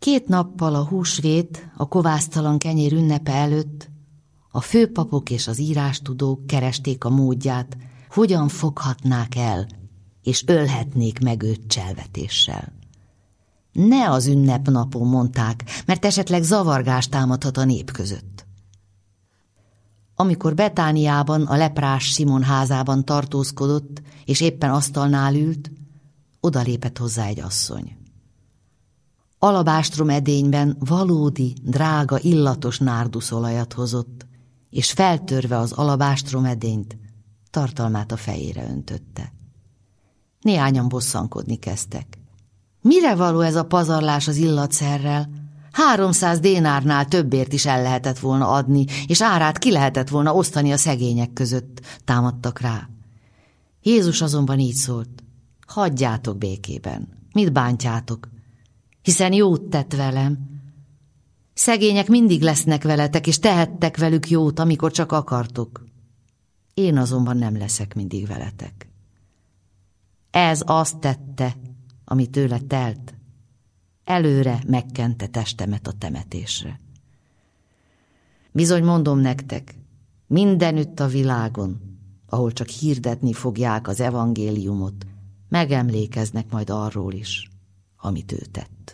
2 nappal a húsvét, a kovásztalan kenyér ünnepe előtt a főpapok és az írástudók keresték a módját, hogyan foghatnák el, és ölhetnék meg őt cselvetéssel. Ne az ünnepnapon, mondták, mert esetleg zavargást támadhat a nép között. Amikor Betániában, a leprás Simon házában tartózkodott, és éppen asztalnál ült, odalépett hozzá egy asszony. Alabástrom edényben valódi, drága, illatos nárduszolajat hozott, és feltörve az alabástrom edényt, tartalmát a fejére öntötte. Néhányan bosszankodni kezdtek. Mire való ez a pazarlás az illatszerrel? 300 dénárnál többért is el lehetett volna adni, és árát ki lehetett volna osztani a szegények között, támadtak rá. Jézus azonban így szólt: hagyjátok békében, mit bántjátok, hiszen jót tett velem. Szegények mindig lesznek veletek, és tehettek velük jót, amikor csak akartok. Én azonban nem leszek mindig veletek. Ez azt tette, ami tőle telt. Előre megkente testemet a temetésre. Bizony mondom nektek, mindenütt a világon, ahol csak hirdetni fogják az evangéliumot, megemlékeznek majd arról is, amit ő tett.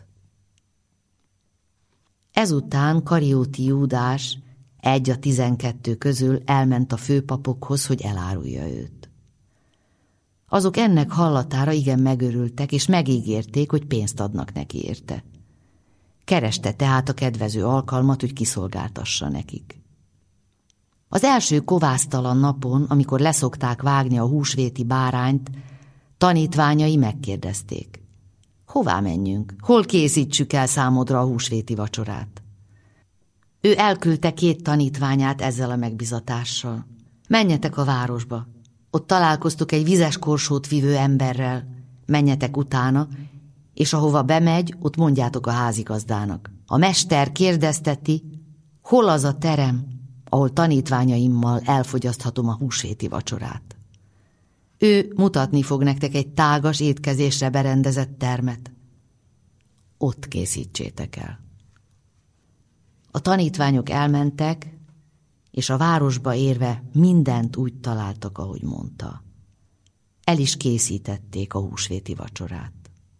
Ezután Karióti Júdás, 1 a 12 közül elment a főpapokhoz, hogy elárulja őt. Azok ennek hallatára igen megörültek, és megígérték, hogy pénzt adnak neki érte. Kereste tehát a kedvező alkalmat, hogy kiszolgáltassa nekik. Az első kovásztalan napon, amikor leszokták vágni a húsvéti bárányt, tanítványai megkérdezték: hová menjünk? Hol készítsük el számodra a húsvéti vacsorát? Ő elküldte 2 tanítványát ezzel a megbizatással: menjetek a városba, ott találkoztok egy vizes korsót vivő emberrel, menjetek utána, és ahova bemegy, ott mondjátok a házigazdának: a mester kérdezteti, hol az a terem, ahol tanítványaimmal elfogyaszthatom a húsvéti vacsorát. Ő mutatni fog nektek egy tágas, étkezésre berendezett termet. Ott készítsétek el. A tanítványok elmentek, és a városba érve mindent úgy találtak, ahogy mondta. El is készítették a húsvéti vacsorát.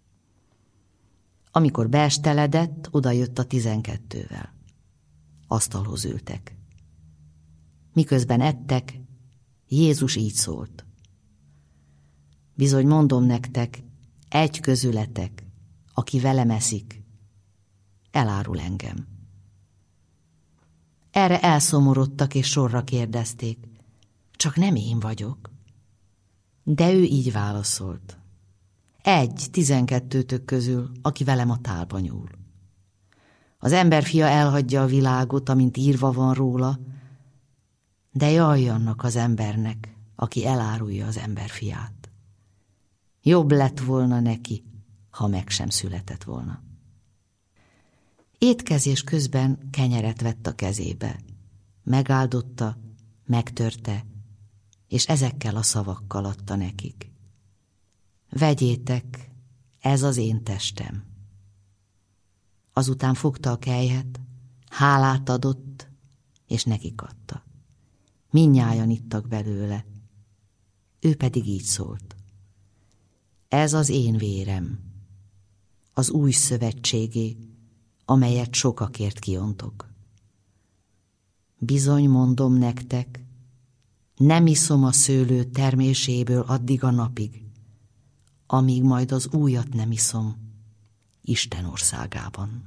Amikor beesteledett, odajött a 12-vel. Asztalhoz ültek. Miközben ettek, Jézus így szólt: bizony mondom nektek, egy közületek, aki velem eszik, elárul engem. Erre elszomorodtak, és sorra kérdezték: csak nem én vagyok? De ő így válaszolt: 1 12 közül, aki velem a tálba nyúl. Az emberfia elhagyja a világot, amint írva van róla, de jaj annak az embernek, aki elárulja az emberfiát. Jobb lett volna neki, ha meg sem született volna. Étkezés közben kenyeret vett a kezébe, megáldotta, megtörte, és ezekkel a szavakkal adta nekik: vegyétek, ez az én testem. Azután fogta a kelyhet, hálát adott, és nekik adta. Mindnyájan ittak belőle, ő pedig így szólt: ez az én vérem, az új szövetségé, amelyet sokakért kiontok. Bizony mondom nektek, nem iszom a szőlő terméséből addig a napig, amíg majd az újat nem iszom Isten országában.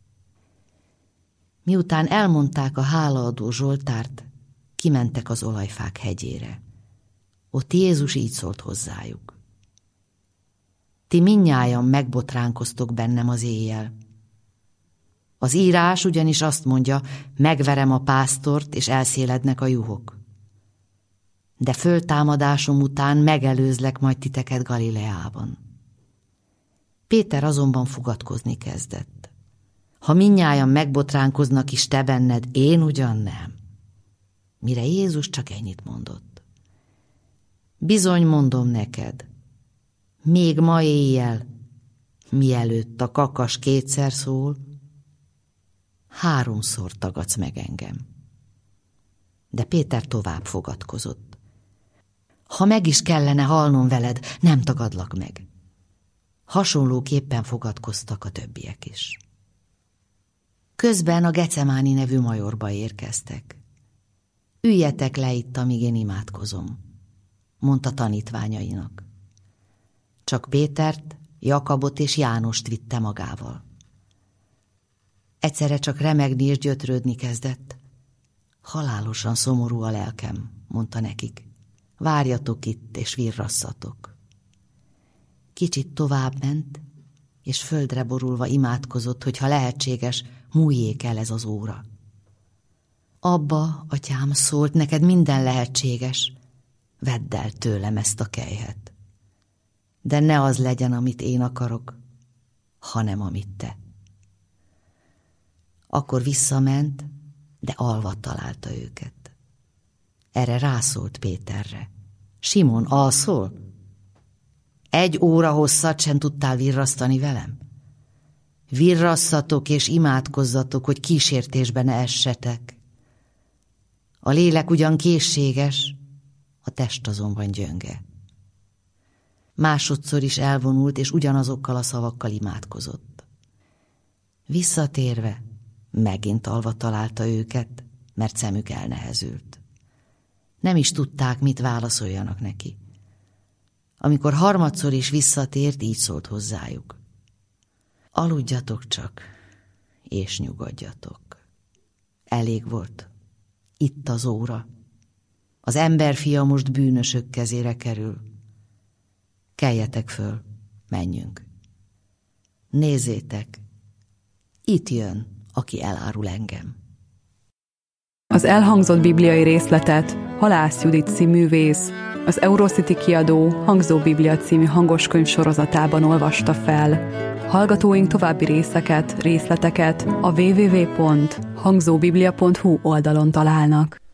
Miután elmondták a hálaadó zsoltárt, kimentek az olajfák hegyére. Ott Jézus így szólt hozzájuk: ti mindnyájan megbotránkoztok bennem az éjjel. Az írás ugyanis azt mondja, megverem a pásztort, és elszélednek a juhok. De föltámadásom után megelőzlek majd titeket Galileában. Péter azonban fugatkozni kezdett: ha mindnyájan megbotránkoznak is te benned, én ugyan nem. Mire Jézus csak ennyit mondott: bizony mondom neked, még ma éjjel, mielőtt a kakas 2-szer szól, 3-szor tagadsz meg engem. De Péter tovább fogadkozott. Ha meg is kellene halnom veled, nem tagadlak meg. Hasonlóképpen fogadkoztak a többiek is. Közben a Gecemáni nevű majorba érkeztek. Üljetek le itt, amíg én imádkozom, mondta tanítványainak. Csak Pétert, Jakabot és Jánost vitte magával. Egyszerre csak remegni és gyötrődni kezdett. Halálosan szomorú a lelkem, mondta nekik. Várjatok itt, és virrasszatok. Kicsit tovább ment, és földre borulva imádkozott, hogy ha lehetséges, múljék el ez az óra. Abba, atyám, szólt, neked minden lehetséges, vedd el tőlem ezt a kelyhet. De ne az legyen, amit én akarok, hanem amit te. Akkor visszament, de alva találta őket. Erre rászólt Péterre. Simon, alszol? 1 óra hosszat sem tudtál virrasztani velem? Virrasszatok és imádkozzatok, hogy kísértésbe ne essetek. A lélek ugyan készséges, a test azonban gyönge. Másodszor is elvonult, és ugyanazokkal a szavakkal imádkozott. Visszatérve, megint alva találta őket, mert szemük elnehezült. Nem is tudták, mit válaszoljanak neki. Amikor harmadszor is visszatért, így szólt hozzájuk. Aludjatok csak, és nyugodjatok. Elég volt. Itt az óra. Az emberfia most bűnösök kezére kerül. Keljetek föl, menjünk. Nézzétek, itt jön, aki elárul engem. Az elhangzott bibliai részletet Halász Judit színművész, az Eurocity kiadó Hangzó Biblia című hangoskönyv sorozatában olvasta fel. Hallgatóink további részleteket a www.hangzóbiblia.hu oldalon találnak.